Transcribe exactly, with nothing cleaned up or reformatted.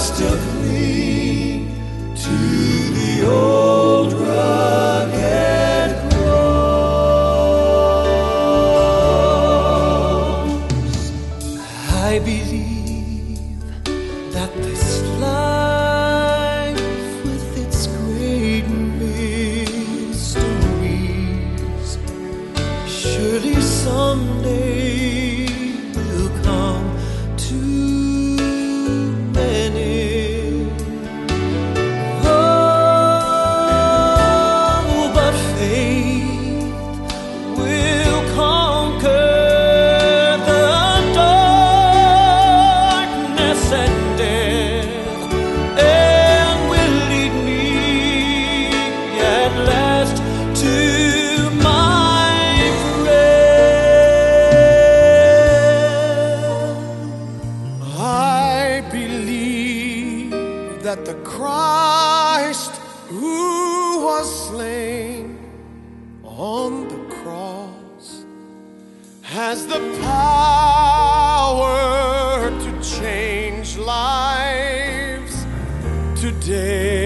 still cling to the old rugged cross. I believe that this life with its great mysteries surely someday will come to many. Oh, but faith will conquer the darkness and death, and will lead me at last to my I believe that the Christ who was slain on the cross has the power to change lives today.